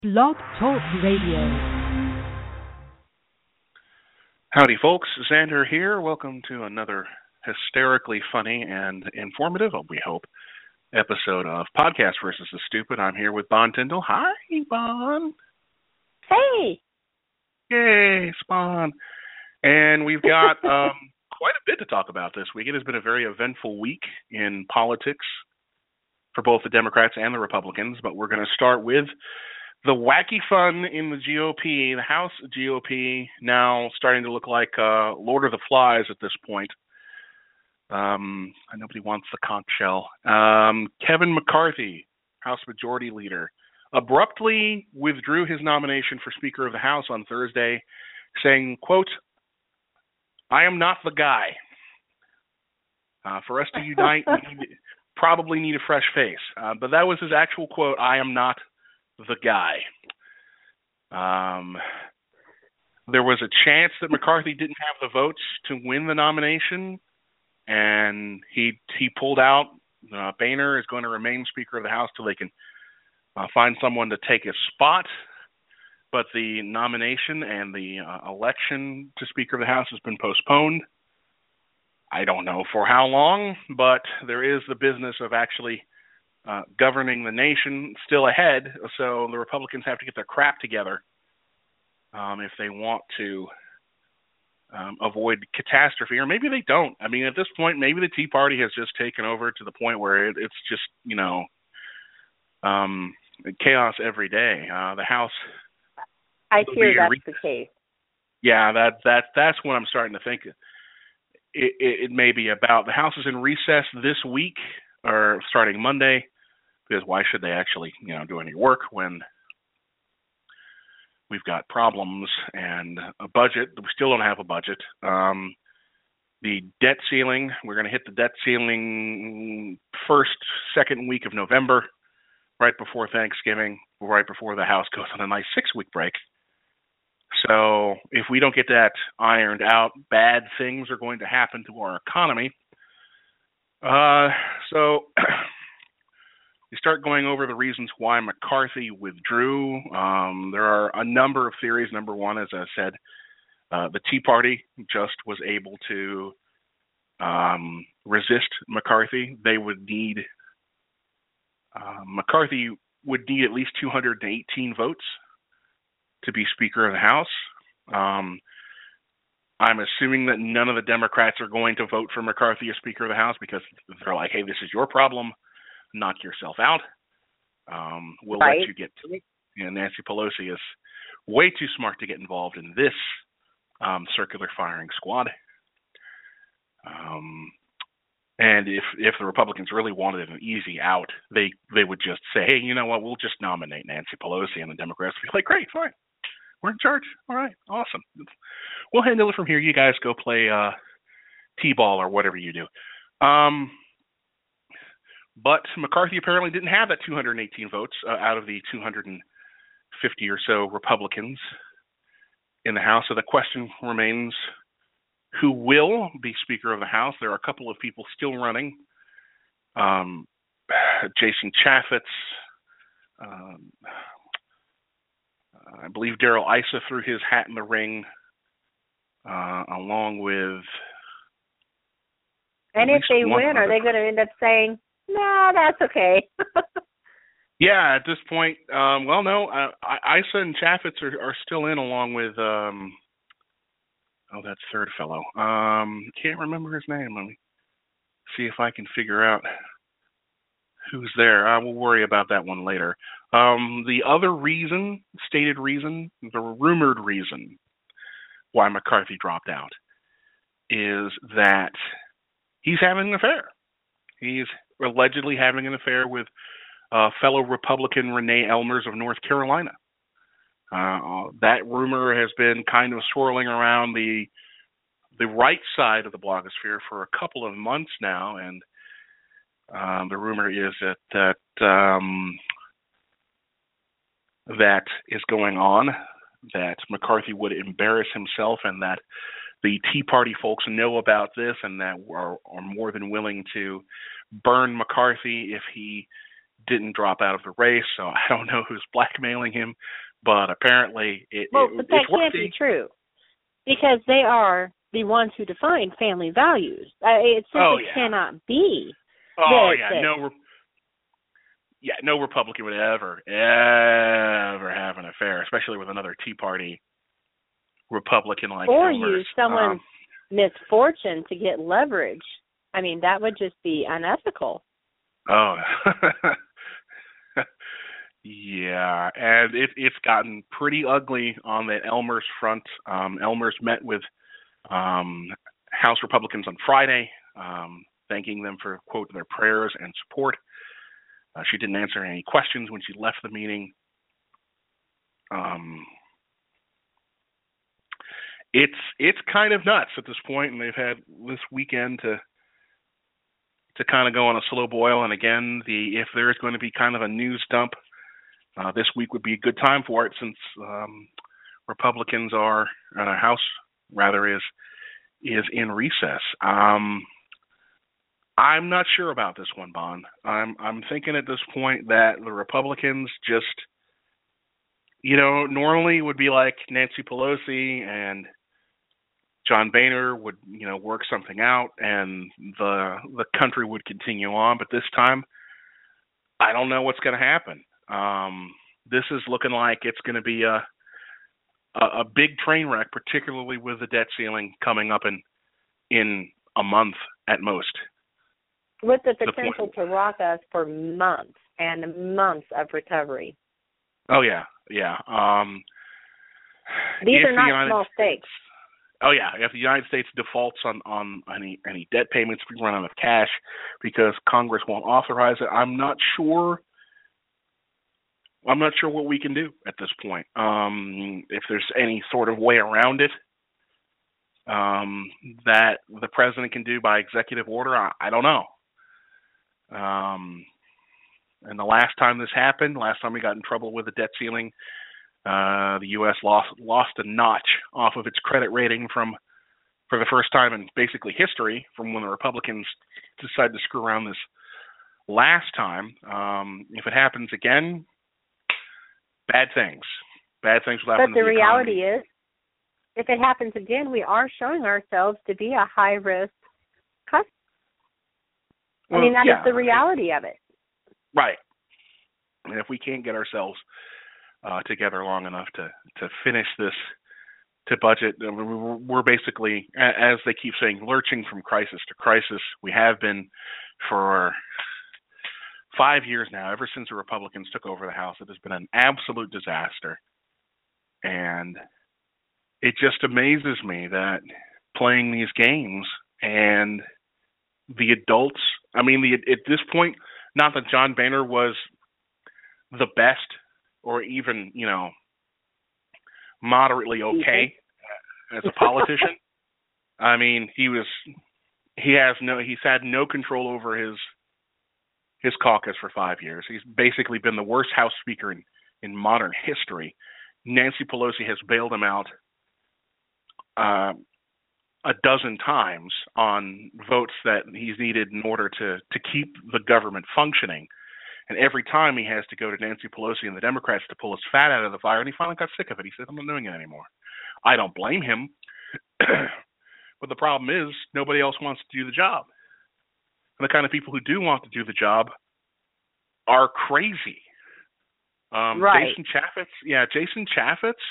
Blog Talk Radio. Howdy, folks. Xander here. Welcome to another hysterically funny and informative, we hope, episode of Podcast versus the Stupid. I'm here with Bon Tyndall. Hi, Bon. Hey. Yay, Spawn. And we've got quite a bit to talk about this week. It has been a very eventful week in politics for both the Democrats and the Republicans, but we're going to start with the wacky fun in the GOP, the House GOP, now starting to look like Lord of the Flies at this point. Nobody wants the conch shell. Kevin McCarthy, House Majority Leader, abruptly withdrew his nomination for Speaker of the House on Thursday, saying, quote, "I am not the guy. For us to unite, we probably need a fresh face." But that was his actual quote, "I am not the guy." There was a chance that McCarthy didn't have the votes to win the nomination, and he pulled out. Boehner is going to remain Speaker of the House till they can find someone to take his spot. But the nomination and the election to Speaker of the House has been postponed. I don't know for how long, but there is the business of actually governing the nation still ahead, so the Republicans have to get their crap together if they want to avoid catastrophe, or maybe they don't. I mean, at this point, maybe the Tea Party has just taken over to the point where it's just, chaos every day. The House. I fear that's the case. Yeah, that's what I'm starting to think. It may be about. The House is in recess this week, or starting Monday, because why should they actually, do any work when we've got problems and a budget? We still don't have a budget. The debt ceiling, we're going to hit the debt ceiling second week of November, right before Thanksgiving, right before the House goes on a nice 6-week break. So if we don't get that ironed out, bad things are going to happen to our economy. So we start going over the reasons why McCarthy withdrew. There are a number of theories. Number one, as I said, the Tea Party just was able to resist McCarthy. They would need McCarthy would need at least 218 votes to be Speaker of the House. I'm assuming that none of the Democrats are going to vote for McCarthy as Speaker of the House because they're like, hey, this is your problem. Knock yourself out. We'll let you get to it. And Nancy Pelosi is way too smart to get involved in this circular firing squad. And if the Republicans really wanted an easy out, they would just say, hey, you know what, we'll just nominate Nancy Pelosi, and the Democrats would be like, great, fine. We're in charge. All right, awesome. We'll handle it from here. You guys go play T-ball or whatever you do. But McCarthy apparently didn't have that 218 votes out of the 250 or so Republicans in the House. So the question remains, who will be Speaker of the House? There are a couple of people still running. Jason Chaffetz, I believe Darrell Issa threw his hat in the ring, along with... And if they win, are they going to end up saying, no, that's okay? Yeah, at this point, no, Issa and Chaffetz are still in, along with, that third fellow. Can't remember his name. Let me see if I can figure out who's there. We'll worry about that one later. The other stated reason, the rumored reason why McCarthy dropped out is that he's having an affair. He's allegedly having an affair with fellow Republican Renee Elmers of North Carolina. That rumor has been kind of swirling around the right side of the blogosphere for a couple of months now, and the rumor is that is going on, that McCarthy would embarrass himself, and that the Tea Party folks know about this and that are more than willing to burn McCarthy if he didn't drop out of the race, so I don't know who's blackmailing him, but apparently but that it's can't working. be true, because they are the ones who define family values. It simply cannot be. Oh no Republican would ever have an affair, especially with another Tea Party Republican like or Elmers. Use someone's misfortune to get leverage. I mean, that would just be unethical. Oh, yeah, and it's gotten pretty ugly on the Elmers front. Elmers met with House Republicans on Friday, thanking them for, quote, their prayers and support. She didn't answer any questions when she left the meeting. It's kind of nuts at this point, and they've had this weekend to kind of go on a slow boil. And again, if there is going to be kind of a news dump, this week would be a good time for it, since Republicans are, House rather is in recess. I'm not sure about this one, Bon. I'm thinking at this point that the Republicans just, normally would be like Nancy Pelosi and John Boehner would, work something out and the country would continue on. But this time, I don't know what's going to happen. This is looking like it's going to be a big train wreck, particularly with the debt ceiling coming up in a month at most. With the potential to rock us for months and months of recovery. Oh, yeah. These are not small stakes. Oh, yeah. If the United States defaults on any debt payments, we run out of cash because Congress won't authorize it. I'm not sure what we can do at this point. If there's any sort of way around it that the president can do by executive order, I don't know. And the last time this happened, last time we got in trouble with the debt ceiling, the U.S. lost a notch off of its credit rating for the first time in basically history, from when the Republicans decided to screw around this last time. If it happens again, bad things will happen. But the reality is, if it happens again, we are showing ourselves to be a high-risk customer. That is the reality of it. Right. And if we can't get ourselves together long enough to finish this, to budget, we're basically, as they keep saying, lurching from crisis to crisis. We have been for 5 years now, ever since the Republicans took over the House. It has been an absolute disaster. And it just amazes me that playing these games and the adults, at this point, not that John Boehner was the best or even, moderately okay as a politician. He's had no control over his caucus for 5 years. He's basically been the worst House Speaker in modern history. Nancy Pelosi has bailed him out a dozen times on votes that he's needed in order to keep the government functioning. And every time he has to go to Nancy Pelosi and the Democrats to pull his fat out of the fire, and he finally got sick of it. He said, I'm not doing it anymore. I don't blame him. But the problem is nobody else wants to do the job. And the kind of people who do want to do the job are crazy. Right. Jason Chaffetz,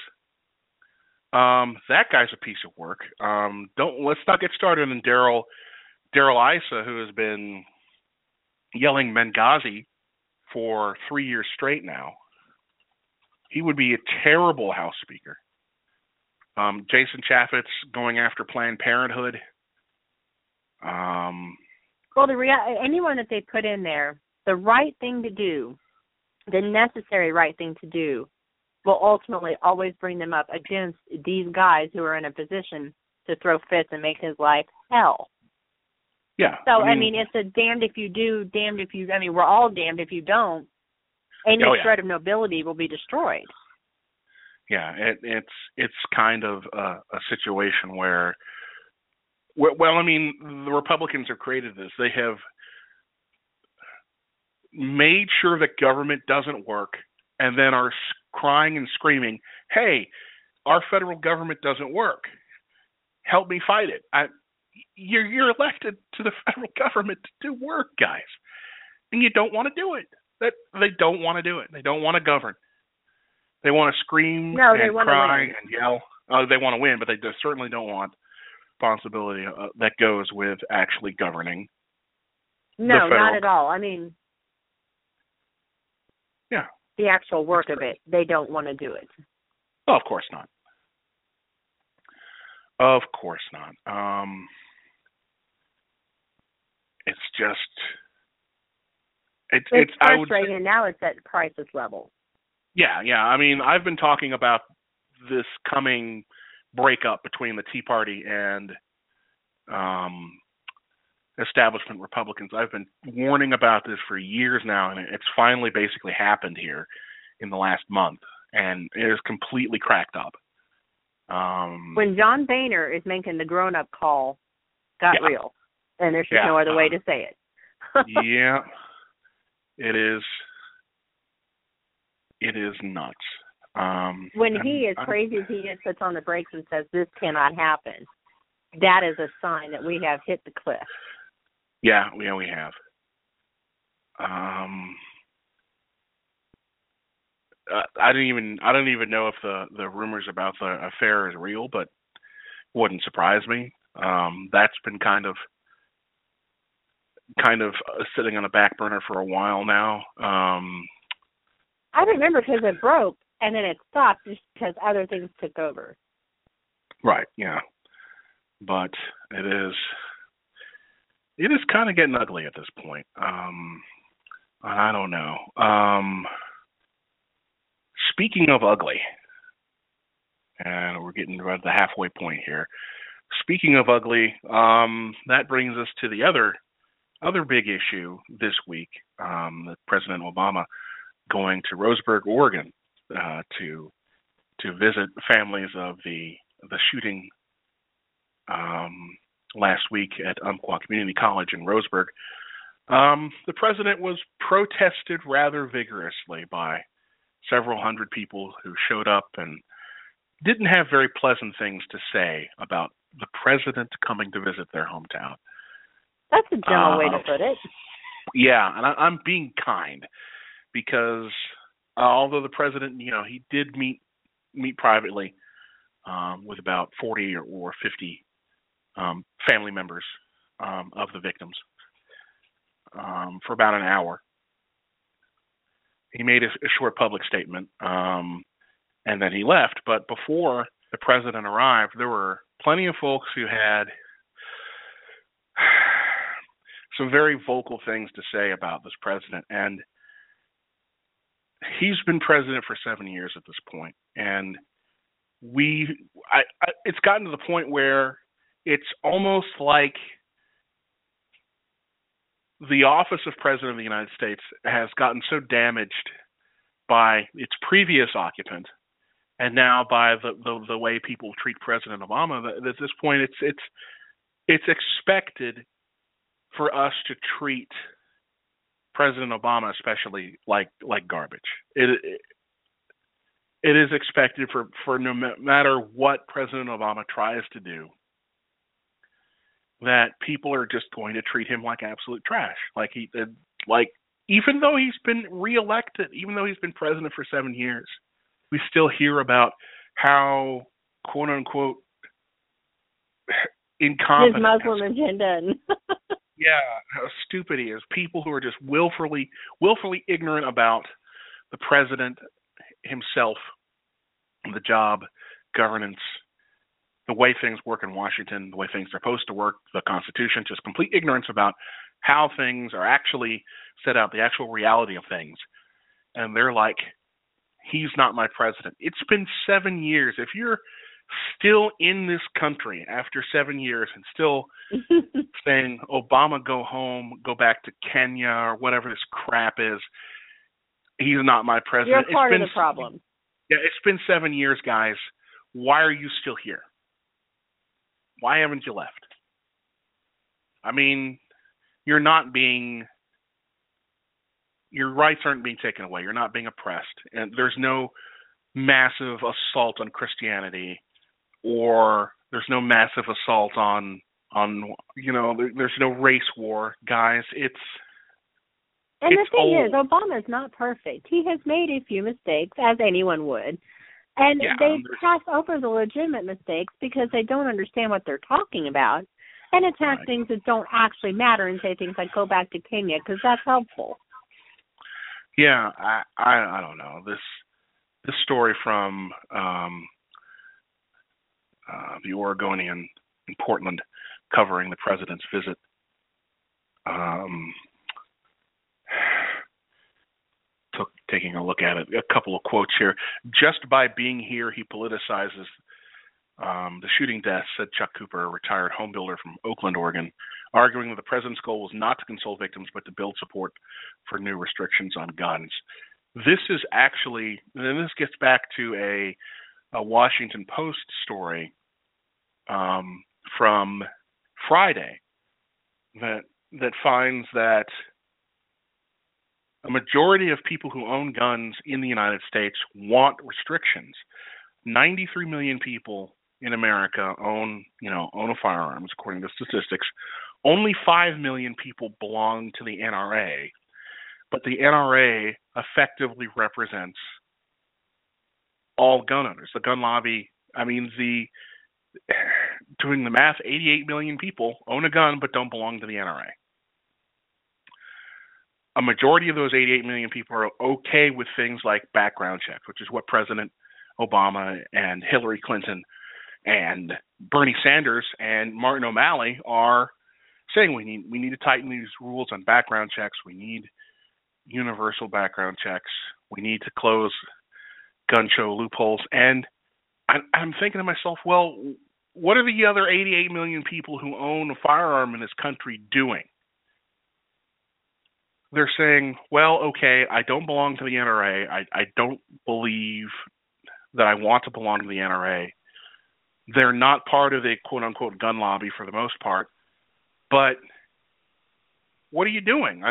that guy's a piece of work. Let's not get started on Darrell Issa, who has been yelling Benghazi for 3 years straight now. He would be a terrible House Speaker. Jason Chaffetz going after Planned Parenthood. Well, anyone that they put in there, the right thing to do, the necessary right thing to do, will ultimately always bring them up against these guys who are in a position to throw fits and make his life hell. Yeah. So, it's a damned if you do, damned if you, we're all damned if you don't. Any shred of nobility will be destroyed. Yeah, it's kind of a situation where, the Republicans have created this. They have made sure that government doesn't work, and then are crying and screaming, hey, our federal government doesn't work. Help me fight it. You're elected to the federal government to do work, guys, and you don't want to do it. They don't want to do it. They don't want to govern. They want to scream and cry and yell. They want to win, but they certainly don't want responsibility that goes with actually governing. No, not at all. I mean, yeah, the actual work of it, they don't want to do it. Oh, of course not. Of course not. It's just it's frustrating, and now it's at crisis level. Yeah. I mean, I've been talking about this coming breakup between the Tea Party and establishment Republicans. I've been warning about this for years now, and it's finally basically happened here in the last month, and it is completely cracked up. When John Boehner is making the grown-up call, got real, and there's just no other way to say it. Yeah, it is. It is nuts. When he, as crazy as he is, puts on the brakes and says, this cannot happen, that is a sign that we have hit the cliff. Yeah, we have. I don't even know if the rumors about the affair is real, but wouldn't surprise me. That's been kind of sitting on the back burner for a while now. I remember because it broke and then it stopped just because other things took over. Right. Yeah. But it is kind of getting ugly at this point. I don't know. Speaking of ugly, and we're getting about the halfway point here. Speaking of ugly, that brings us to the other big issue this week. That President Obama going to Roseburg, Oregon, to visit families of the shooting last week at Umpqua Community College in Roseburg. The president was protested rather vigorously by several hundred people who showed up and didn't have very pleasant things to say about the president coming to visit their hometown. That's a general way to put it. Yeah, and I'm being kind because although the president, he did meet privately with about 40 or 50 family members of the victims for about an hour. He made a short public statement, and then he left. But before the president arrived, there were plenty of folks who had some very vocal things to say about this president. And he's been president for 7 years at this point. And it's gotten to the point where it's almost like the office of President of the United States has gotten so damaged by its previous occupant, and now by the way people treat President Obama, that at this point it's expected for us to treat President Obama, especially like garbage. It is expected for no matter what President Obama tries to do, that people are just going to treat him like absolute trash. Even though he's been reelected, even though he's been president for 7 years, we still hear about how, quote unquote, incompetent. His Muslim agenda. Yeah, how stupid he is. People who are just willfully ignorant about the president himself, the job, governance, the way things work in Washington, the way things are supposed to work, the Constitution, just complete ignorance about how things are actually set out, the actual reality of things. And they're like, he's not my president. It's been 7 years. If you're still in this country after 7 years and still saying, Obama, go home, go back to Kenya, or whatever this crap is, he's not my president. You're part of the problem. Yeah, it's been 7 years, guys. Why are you still here? Why haven't you left? I mean, you're not being your rights aren't being taken away. You're not being oppressed, and there's no massive assault on Christianity, or there's no massive assault on there's no race war, guys. And the thing is, Obama's not perfect. He has made a few mistakes, as anyone would. And they pass over the legitimate mistakes because they don't understand what they're talking about and attack things that don't actually matter and say things like, go back to Kenya, because that's helpful. Yeah, I don't know. This story from the Oregonian in Portland covering the president's visit. Taking a look at it, a couple of quotes here. Just by being here, he politicizes the shooting death, said Chuck Cooper, a retired home builder from Oakland, Oregon, arguing that the president's goal was not to console victims, but to build support for new restrictions on guns. This is actually, and this gets back to a Washington Post story from Friday that finds that a majority of people who own guns in the United States want restrictions. 93 million people in America own a firearms, according to statistics. Only 5 million people belong to the NRA, but the NRA effectively represents all gun owners. The gun lobby, doing the math, 88 million people own a gun but don't belong to the NRA. A majority of those 88 million people are okay with things like background checks, which is what President Obama and Hillary Clinton and Bernie Sanders and Martin O'Malley are saying we need to tighten these rules on background checks. We need universal background checks. We need to close gun show loopholes. And I'm thinking to myself, well, what are the other 88 million people who own a firearm in this country doing? They're saying, well, okay, I don't belong to the NRA. I don't believe that I want to belong to the NRA. They're not part of the quote-unquote gun lobby for the most part. But what are you doing?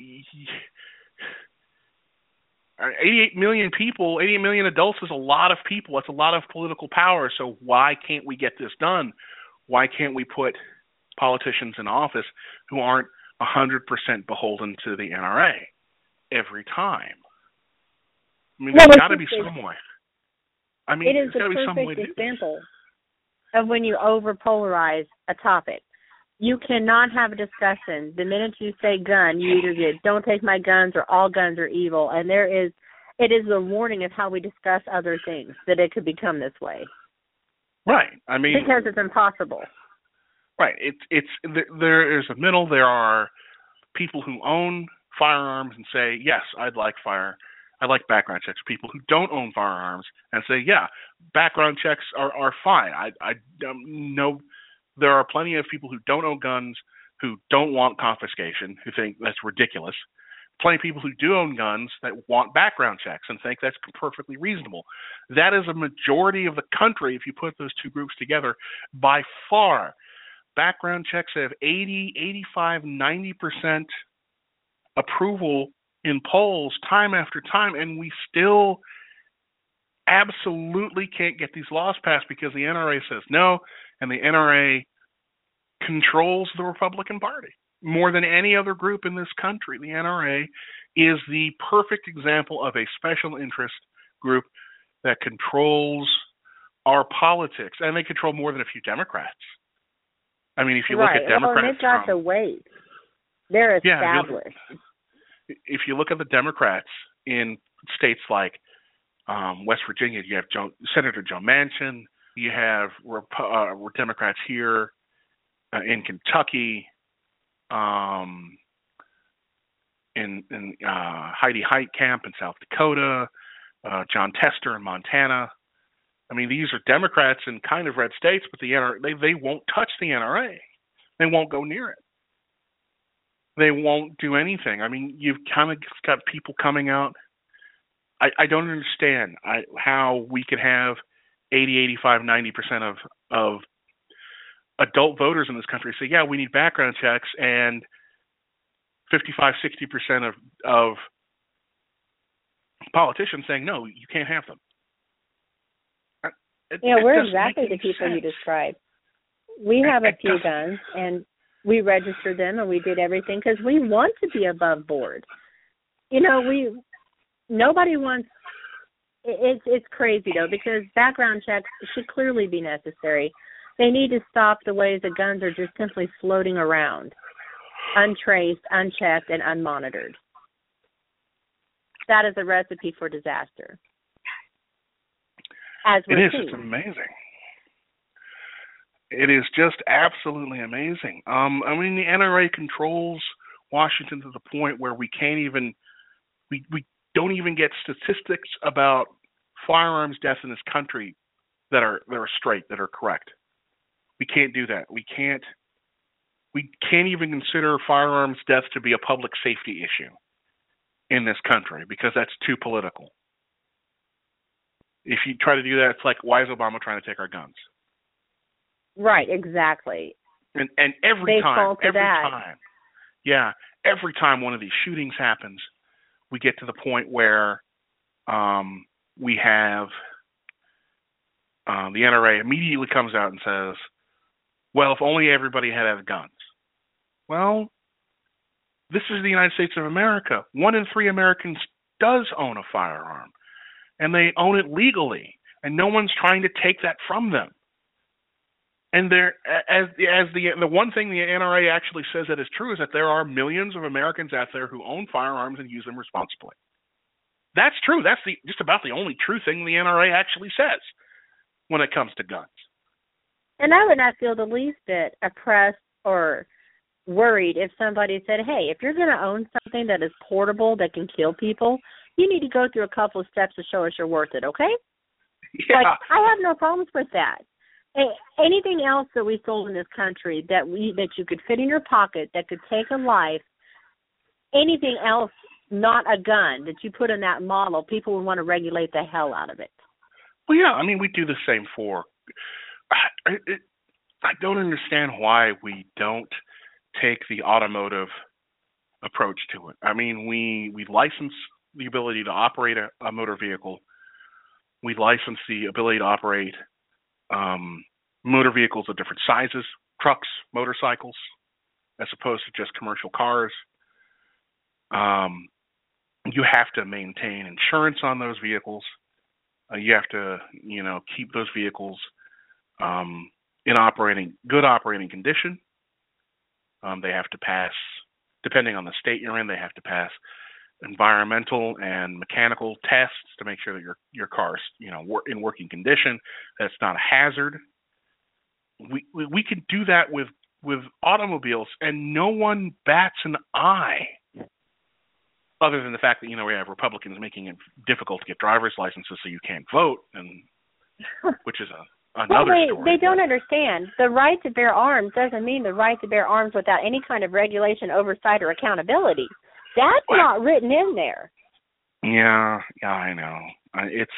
88 million people, 88 million adults is a lot of people. That's a lot of political power. So why can't we get this done? Why can't we put politicians in office who aren't 100% beholden to the NRA every time? There's got to be some way. It is the perfect example of when you over-polarize a topic. You cannot have a discussion. The minute you say gun, you either get don't take my guns or all guns are evil. And it is a warning of how we discuss other things, that it could become this way. Right. Because it's impossible. Right. There is a middle. There are people who own firearms and say, yes, I like background checks. People who don't own firearms and say, yeah, background checks are fine. I know there are plenty of people who don't own guns, who don't want confiscation, who think that's ridiculous. Plenty of people who do own guns that want background checks and think that's perfectly reasonable. That is a majority of the country if you put those two groups together by far. Background checks have 80, 85, 90% approval in polls time after time, and we still absolutely can't get these laws passed because the NRA says no, and the NRA controls the Republican Party more than any other group in this country. The NRA is the perfect example of a special interest group that controls our politics, and they control more than a few Democrats. If you look at Democrats, they've got the weight. They're established. If you look at the Democrats in states like West Virginia, you have Senator Joe Manchin. You have Democrats here in Kentucky, in Heidi Heitkamp in South Dakota, John Tester in Montana. These are Democrats in kind of red states, but the NRA, they won't touch the NRA. They won't go near it. They won't do anything. You've kind of got people coming out. I don't understand how we could have 80, 85, 90% of adult voters in this country say, yeah, we need background checks, and 55, 60% of politicians saying, no, you can't have them. We're exactly the people you described. We have a few guns, and we registered them, and we did everything because we want to be above board. Nobody wants. It's crazy though, because background checks should clearly be necessary. They need to stop the ways that guns are just simply floating around, untraced, unchecked, and unmonitored. That is a recipe for disaster. As we're seeing. It's amazing. It is just absolutely amazing. The NRA controls Washington to the point where we don't even get statistics about firearms deaths in this country that are straight, that are correct. We can't do that. We can't even consider firearms deaths to be a public safety issue in this country because that's too political. If you try to do that, it's like, why is Obama trying to take our guns? Right, exactly. And every time one of these shootings happens, we get to the point where we have the NRA immediately comes out and says, well, if only everybody had guns. Well, this is the United States of America. 1 in 3 Americans does own a firearm, and they own it legally, and no one's trying to take that from them. And the one thing the NRA actually says that is true is that there are millions of Americans out there who own firearms and use them responsibly. That's true. That's just about the only true thing the NRA actually says when it comes to guns. And I would not feel the least bit oppressed or worried if somebody said, hey, if you're going to own something that is portable that can kill people, you need to go through a couple of steps to show us you're worth it, okay? Yeah. Like, I have no problems with that. Anything else that we sold in this country that you could fit in your pocket, that could take a life, anything else, not a gun, that you put in that model, people would want to regulate the hell out of it. Well, yeah, we do the same for. I don't understand why we don't take the automotive approach to it. We license the ability to operate a motor vehicle. We license the ability to operate motor vehicles of different sizes, trucks, motorcycles, as opposed to just commercial cars. You have to maintain insurance on those vehicles. You have to, keep those vehicles in good operating condition. They have to pass, depending on the state you're in, they have to pass environmental and mechanical tests to make sure that your car's, in working condition, that it's not a hazard. We can do that with automobiles, and no one bats an eye, other than the fact that we have Republicans making it difficult to get driver's licenses so you can't vote, and which is another story. They don't understand. The right to bear arms doesn't mean the right to bear arms without any kind of regulation, oversight, or accountability. That's not written in there. Yeah, I know. It's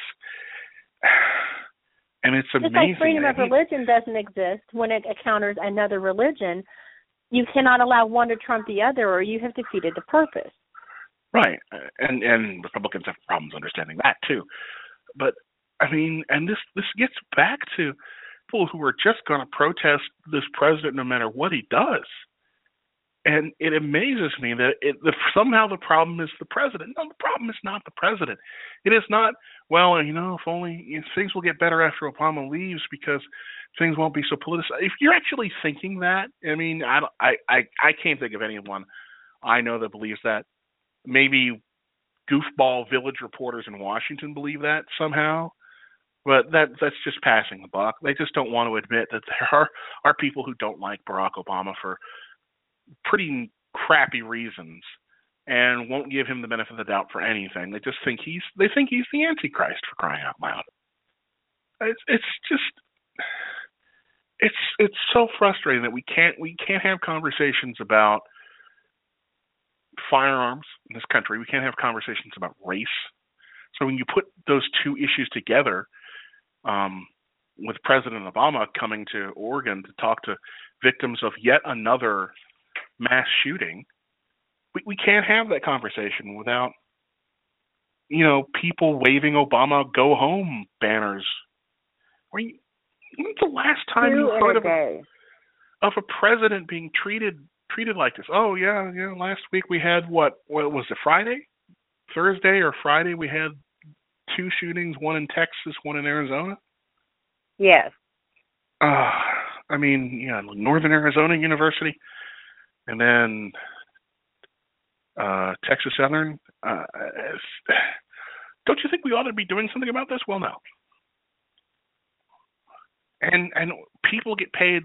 amazing. Just like freedom of religion doesn't exist when it encounters another religion, you cannot allow one to trump the other, or you have defeated the purpose. Right, and Republicans have problems understanding that too. But and this gets back to people who are just going to protest this president no matter what he does. And it amazes me that somehow the problem is the president. No, the problem is not the president. It is not, if only things will get better after Obama leaves because things won't be so politicized. If you're actually thinking that, I can't think of anyone I know that believes that. Maybe goofball village reporters in Washington believe that somehow. But that's just passing the buck. They just don't want to admit that there are people who don't like Barack Obama for pretty crappy reasons and won't give him the benefit of the doubt for anything. They just think he's the Antichrist, for crying out loud. It's so frustrating that we can't have conversations about firearms in this country. We can't have conversations about race. So when you put those two issues together, with President Obama coming to Oregon to talk to victims of yet another mass shooting, we can't have that conversation without people waving Obama "Go Home" banners. When's the last time you heard of a president being treated like this? Oh yeah. Last week we had what was it, Thursday or Friday? We had 2 shootings, one in Texas, one in Arizona. Yes. Northern Arizona University, and then Texas Southern. Don't you think we ought to be doing something about this? Well, no. And people get paid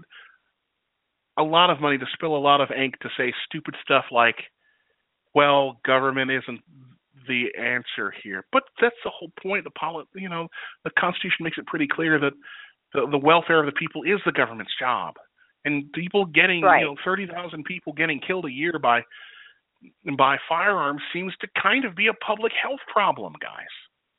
a lot of money to spill a lot of ink to say stupid stuff like, well, government isn't the answer here. But that's the whole point. The Constitution makes it pretty clear that the welfare of the people is the government's job. And people getting, 30,000 people getting killed a year by firearms seems to kind of be a public health problem, guys.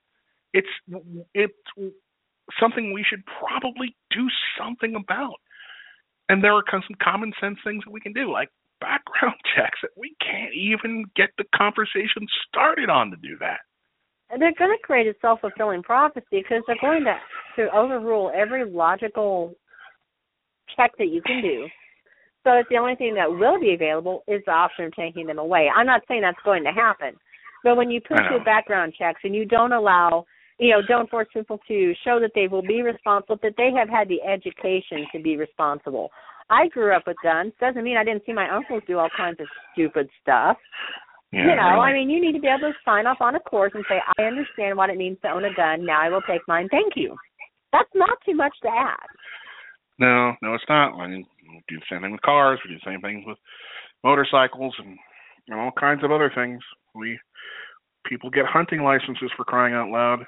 It's something we should probably do something about. And there are some common sense things that we can do, like background checks, that we can't even get the conversation started on to do that. And they're going to create a self-fulfilling prophecy because they're going to overrule every logical check that you can do. So it's the only thing that will be available is the option of taking them away. I'm not saying that's going to happen. But when you push your background checks and you don't allow, don't force people to show that they will be responsible, that they have had the education to be responsible. I grew up with guns. Doesn't mean I didn't see my uncles do all kinds of stupid stuff. Yeah, really. You need to be able to sign off on a course and say, I understand what it means to own a gun. Now I will take mine. Thank you. That's not too much to ask. No, it's not. We do the same thing with cars. We do the same thing with motorcycles and all kinds of other things. People get hunting licenses, for crying out loud.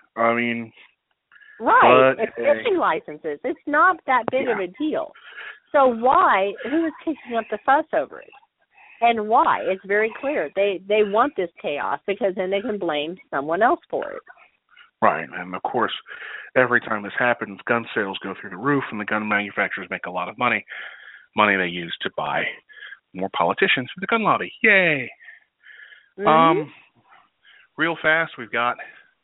Right. It's fishing licenses. It's not that big of a deal. So who is kicking up the fuss over it? And why? It's very clear. They want this chaos because then they can blame someone else for it. Right. And, of course, every time this happens, gun sales go through the roof and the gun manufacturers make a lot of money they use to buy more politicians for the gun lobby. Yay! Mm-hmm. Real fast, we've got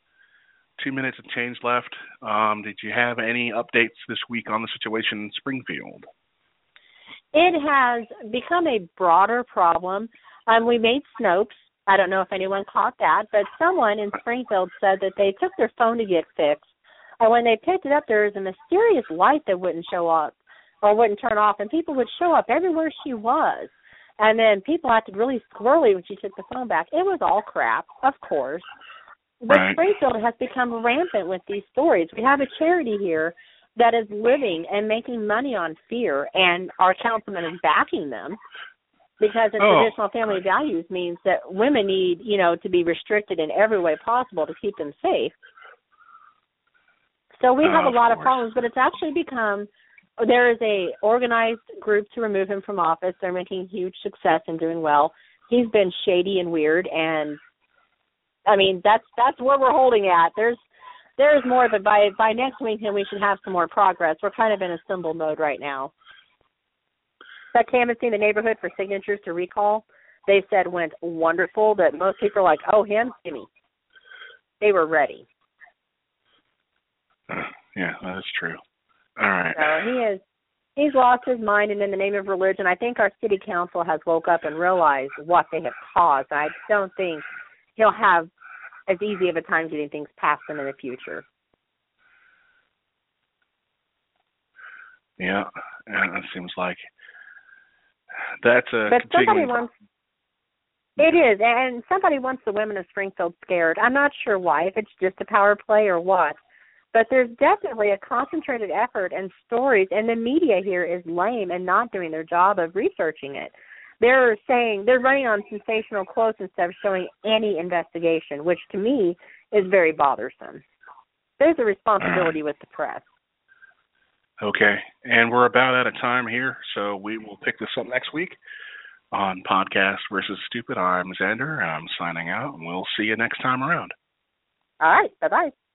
2 minutes of change left. Did you have any updates this week on the situation in Springfield? It has become a broader problem. We made Snopes. I don't know if anyone caught that, but someone in Springfield said that they took their phone to get fixed, and when they picked it up, there was a mysterious light that wouldn't show up or wouldn't turn off, and people would show up everywhere she was. And then people acted really squirrely when she took the phone back. It was all crap, of course. But right. Springfield has become rampant with these stories. We have a charity here that is living and making money on fear, and our councilman is backing them because traditional family values means that women need, to be restricted in every way possible to keep them safe. So we have a lot of problems, but it's actually become, there is a organized group to remove him from office. They're making huge success and doing well. He's been shady and weird, and that's where we're holding at. There's more, but by next week, then we should have some more progress. We're kind of in a symbol mode right now. That canvassing the neighborhood for signatures to recall, they said went wonderful, that most people are like, oh, him, gimme. They were ready. Yeah, that's true. All right. So he's lost his mind, and in the name of religion, I think our city council has woke up and realized what they have caused. I don't think he'll have as easy of a time getting things past them in the future. Yeah, and it seems like that's a but continuing... It is, and somebody wants the women of Springfield scared. I'm not sure why, if it's just a power play or what. But there's definitely a concentrated effort and stories, and the media here is lame and not doing their job of researching it. They're saying they're running on sensational quotes instead of showing any investigation, which to me is very bothersome. There's a responsibility with the press. Okay, and we're about out of time here, so we will pick this up next week on Podcast versus Stupid. I'm Xander, and I'm signing out, and we'll see you next time around. All right, bye-bye.